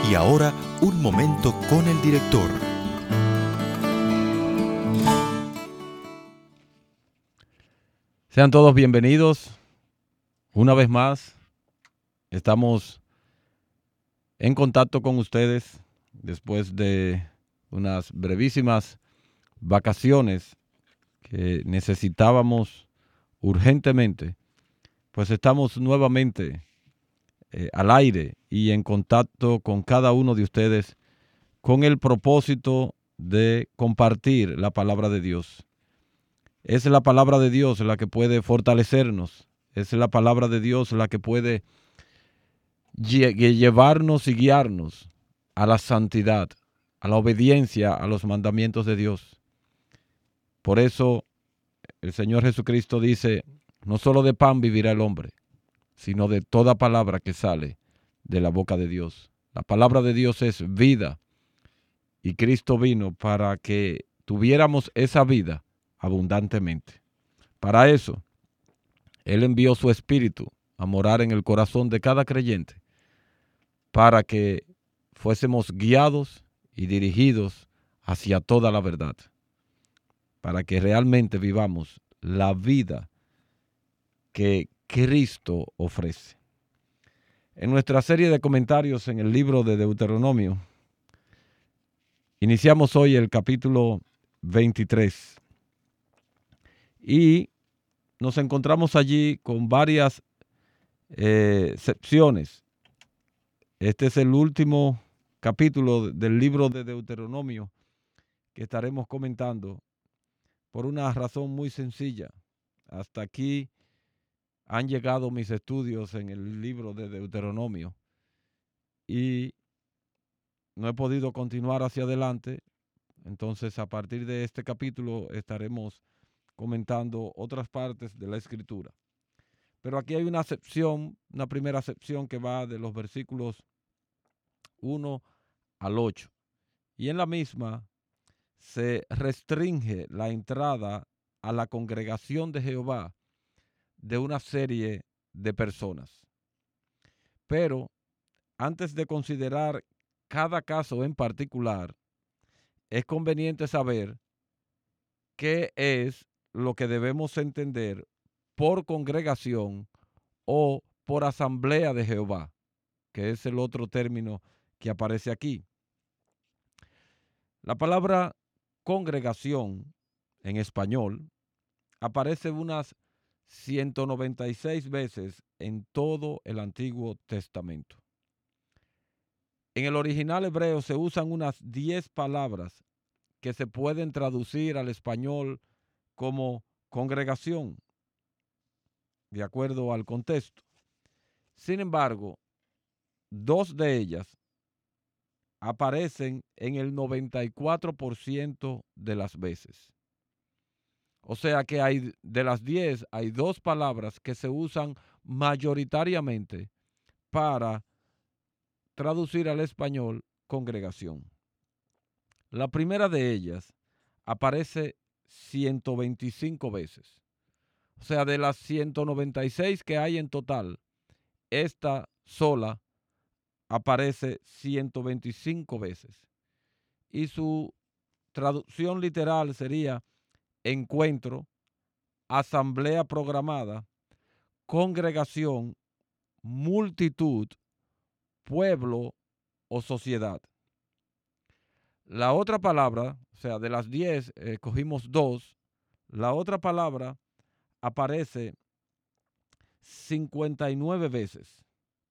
Y ahora, un momento con el director. Sean todos bienvenidos. Una vez más, estamos en contacto con ustedes después de unas brevísimas vacaciones que necesitábamos urgentemente. Pues estamos nuevamente al aire y en contacto con cada uno de ustedes con el propósito de compartir la palabra de Dios. Es la palabra de Dios la que puede fortalecernos. Es la palabra de Dios la que puede llevarnos y guiarnos a la santidad, a la obediencia a los mandamientos de Dios. Por eso el Señor Jesucristo dice, no solo de pan vivirá el hombre, sino de toda palabra que sale de la boca de Dios. La palabra de Dios es vida y Cristo vino para que tuviéramos esa vida abundantemente. Para eso, Él envió su Espíritu a morar en el corazón de cada creyente para que fuésemos guiados y dirigidos hacia toda la verdad, para que realmente vivamos la vida que Cristo ofrece. En nuestra serie de comentarios en el libro de Deuteronomio, iniciamos hoy el capítulo 23 y nos encontramos allí con varias secciones. Este es el último capítulo del libro de Deuteronomio que estaremos comentando por una razón muy sencilla. Hasta aquí han llegado mis estudios en el libro de Deuteronomio y no he podido continuar hacia adelante. Entonces, a partir de este capítulo estaremos comentando otras partes de la Escritura. Pero aquí hay una sección, una primera sección que va de los versículos 1 al 8. Y en la misma se restringe la entrada a la congregación de Jehová de una serie de personas. Pero antes de considerar cada caso en particular, es conveniente saber qué es lo que debemos entender por congregación o por asamblea de Jehová, que es el otro término que aparece aquí. La palabra congregación en español aparece unas 196 veces en todo el Antiguo Testamento. En el original hebreo se usan unas 10 palabras que se pueden traducir al español como congregación, de acuerdo al contexto. Sin embargo, 2 de ellas aparecen en el 94% de las veces. O sea que de las 10, hay 2 palabras que se usan mayoritariamente para traducir al español congregación. La primera de ellas aparece 125 veces. O sea, de las 196 que hay en total, esta sola aparece 125 veces. Y su traducción literal sería encuentro, asamblea programada, congregación, multitud, pueblo o sociedad. La otra palabra, o sea, de las 10, cogimos 2, la otra palabra aparece 59 veces.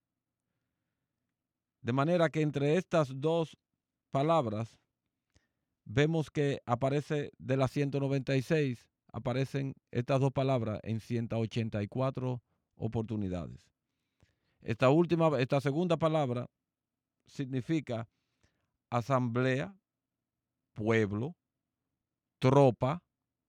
De manera que entre estas 2 palabras, vemos que aparece de las 196, aparecen estas 2 palabras en 184 oportunidades. Esta segunda palabra significa asamblea, pueblo, tropa,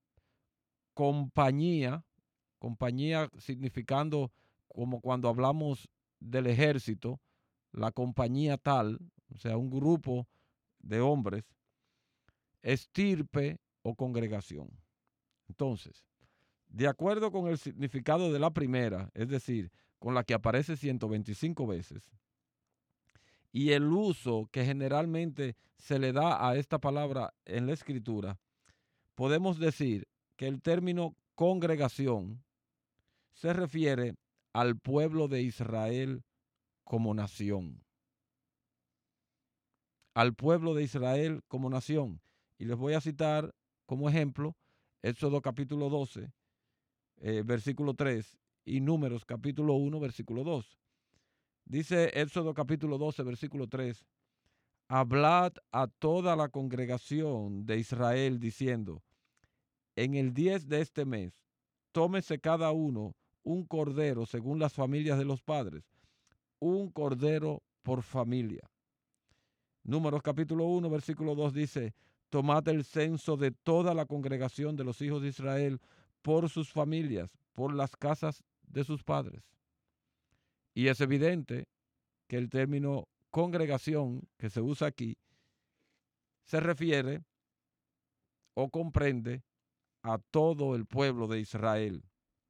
compañía significando como cuando hablamos del ejército, la compañía tal, o sea, un grupo de hombres, estirpe o congregación. Entonces, de acuerdo con el significado de la primera, es decir, con la que aparece 125 veces, y el uso que generalmente se le da a esta palabra en la Escritura, podemos decir que el término congregación se refiere al pueblo de Israel como nación. Al pueblo de Israel como nación. Y les voy a citar como ejemplo Éxodo capítulo 12, versículo 3 y Números capítulo 1, versículo 2. Dice Éxodo capítulo 12, versículo 3. Hablad a toda la congregación de Israel diciendo, en el 10 de este mes, tómese cada uno un cordero según las familias de los padres, un cordero por familia. Números capítulo 1, versículo 2 dice, tomad el censo de toda la congregación de los hijos de Israel por sus familias, por las casas de sus padres. Y es evidente que el término congregación que se usa aquí se refiere o comprende a todo el pueblo de Israel.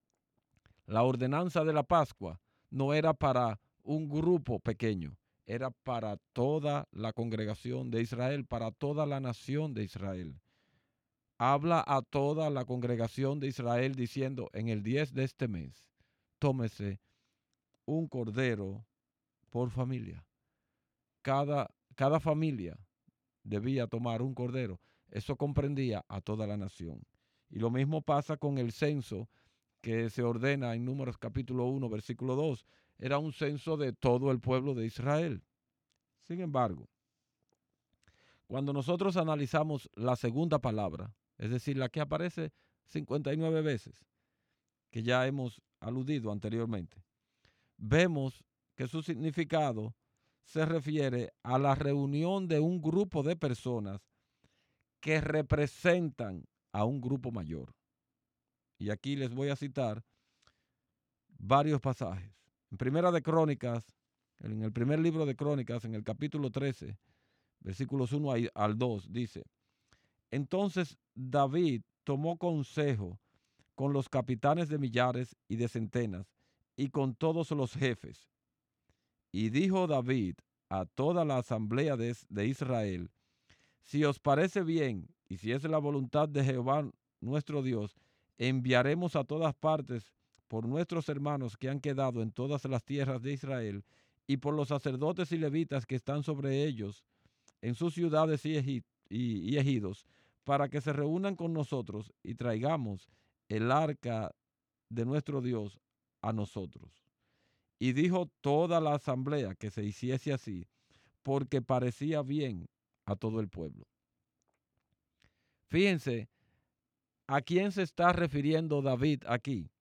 La ordenanza de la Pascua no era para un grupo pequeño, era para toda la congregación de Israel, para toda la nación de Israel. Habla a toda la congregación de Israel diciendo, en el 10 de este mes, tómese un cordero por familia. Cada familia debía tomar un cordero. Eso comprendía a toda la nación. Y lo mismo pasa con el censo que se ordena en Números capítulo 1, versículo 2. Era un censo de todo el pueblo de Israel. Sin embargo, cuando nosotros analizamos la segunda palabra, es decir, la que aparece 59 veces, que ya hemos aludido anteriormente, vemos que su significado se refiere a la reunión de un grupo de personas que representan a un grupo mayor. Y aquí les voy a citar varios pasajes. En Primera de Crónicas, en el primer libro de Crónicas, en el capítulo 13, versículos 1 al 2, dice, entonces David tomó consejo con los capitanes de millares y de centenas y con todos los jefes. Y dijo David a toda la asamblea de Israel, si os parece bien y si es la voluntad de Jehová nuestro Dios, enviaremos a todas partes por nuestros hermanos que han quedado en todas las tierras de Israel y por los sacerdotes y levitas que están sobre ellos en sus ciudades y ejidos, para que se reúnan con nosotros y traigamos el arca de nuestro Dios a nosotros. Y dijo toda la asamblea que se hiciese así, porque parecía bien a todo el pueblo. Fíjense, ¿a quién se está refiriendo David aquí?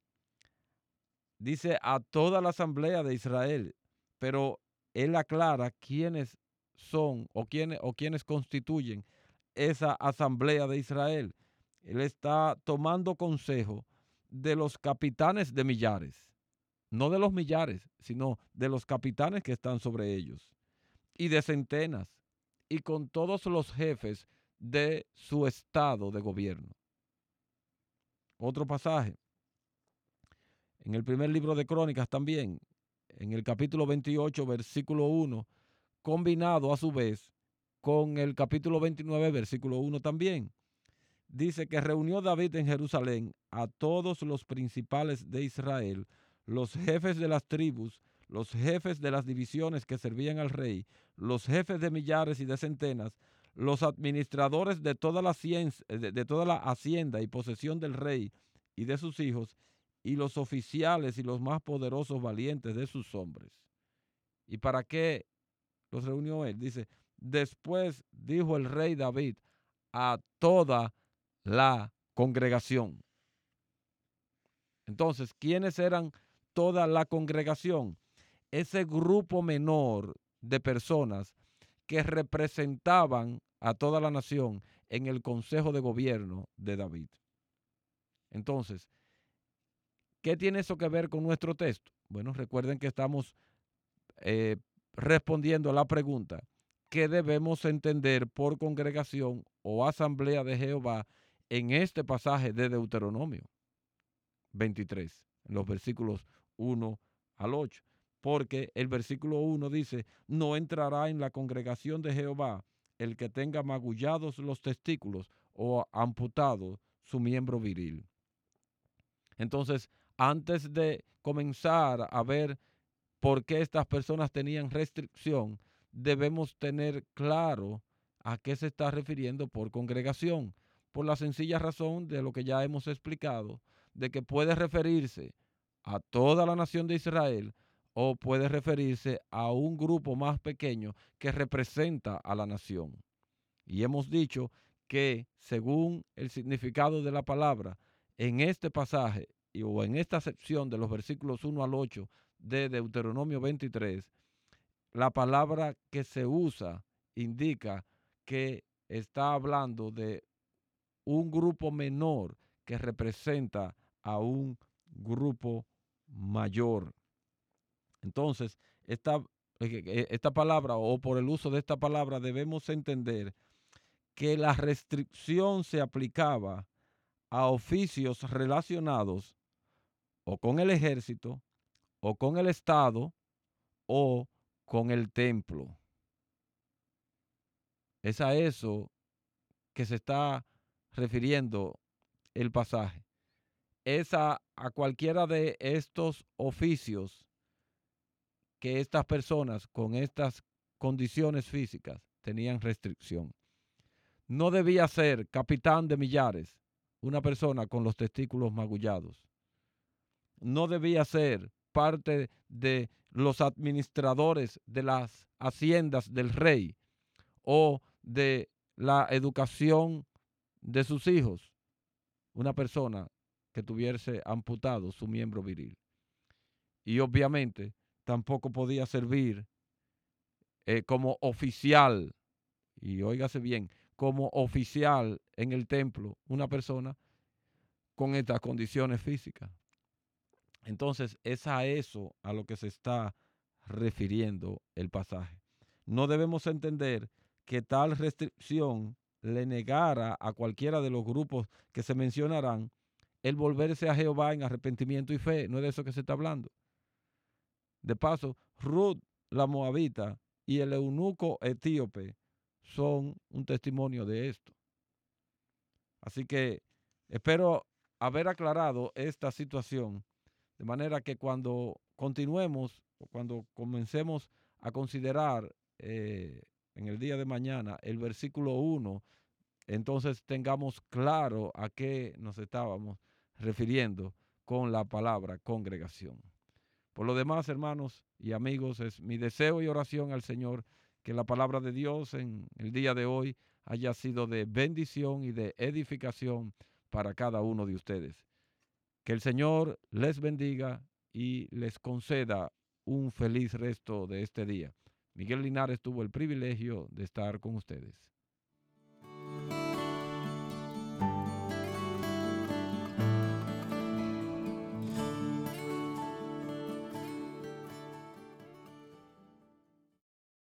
Dice a toda la asamblea de Israel, pero él aclara quiénes son o quiénes constituyen esa asamblea de Israel. Él está tomando consejo de los capitanes de millares, no de los millares, sino de los capitanes que están sobre ellos, y de centenas, y con todos los jefes de su estado de gobierno. Otro pasaje, en el primer libro de Crónicas también, en el capítulo 28, versículo 1, combinado a su vez con el capítulo 29, versículo 1 también. Dice que reunió David en Jerusalén a todos los principales de Israel, los jefes de las tribus, los jefes de las divisiones que servían al rey, los jefes de millares y de centenas, los administradores de toda la hacienda y posesión del rey y de sus hijos, y los oficiales y los más poderosos valientes de sus hombres. ¿Y para qué los reunió él? Dice, después dijo el rey David a toda la congregación. Entonces, ¿quiénes eran toda la congregación? Ese grupo menor de personas que representaban a toda la nación en el consejo de gobierno de David. Entonces, ¿qué tiene eso que ver con nuestro texto? Bueno, recuerden que estamos respondiendo a la pregunta, ¿qué debemos entender por congregación o asamblea de Jehová en este pasaje de Deuteronomio 23, en los versículos 1 al 8? porque el versículo 1 dice, no entrará en la congregación de Jehová el que tenga magullados los testículos o amputado su miembro viril. Entonces, antes de comenzar a ver por qué estas personas tenían restricción, debemos tener claro a qué se está refiriendo por congregación, por la sencilla razón de lo que ya hemos explicado, de que puede referirse a toda la nación de Israel o puede referirse a un grupo más pequeño que representa a la nación. Y hemos dicho que según el significado de la palabra, en este pasaje o en esta sección de los versículos 1 al 8 de Deuteronomio 23, la palabra que se usa indica que está hablando de un grupo menor que representa a un grupo mayor. Entonces, esta palabra, o por el uso de esta palabra, debemos entender que la restricción se aplicaba a oficios relacionados o con el ejército, o con el Estado, o con el templo. Es a eso que se está refiriendo el pasaje. Es a cualquiera de estos oficios que estas personas con estas condiciones físicas tenían restricción. No debía ser capitán de millares una persona con los testículos magullados. No debía ser parte de los administradores de las haciendas del rey o de la educación de sus hijos, una persona que tuviese amputado su miembro viril. Y obviamente tampoco podía servir como oficial, y óigase bien, como oficial en el templo, una persona con estas condiciones físicas. Entonces, es a eso a lo que se está refiriendo el pasaje. No debemos entender que tal restricción le negara a cualquiera de los grupos que se mencionarán el volverse a Jehová en arrepentimiento y fe. No es de eso que se está hablando. De paso, Ruth la moabita y el eunuco etíope son un testimonio de esto. Así que espero haber aclarado esta situación, de manera que cuando continuemos o cuando comencemos a considerar en el día de mañana el versículo 1, entonces tengamos claro a qué nos estábamos refiriendo con la palabra congregación. Por lo demás, hermanos y amigos, es mi deseo y oración al Señor que la palabra de Dios en el día de hoy haya sido de bendición y de edificación para cada uno de ustedes. Que el Señor les bendiga y les conceda un feliz resto de este día. Miguel Linares tuvo el privilegio de estar con ustedes.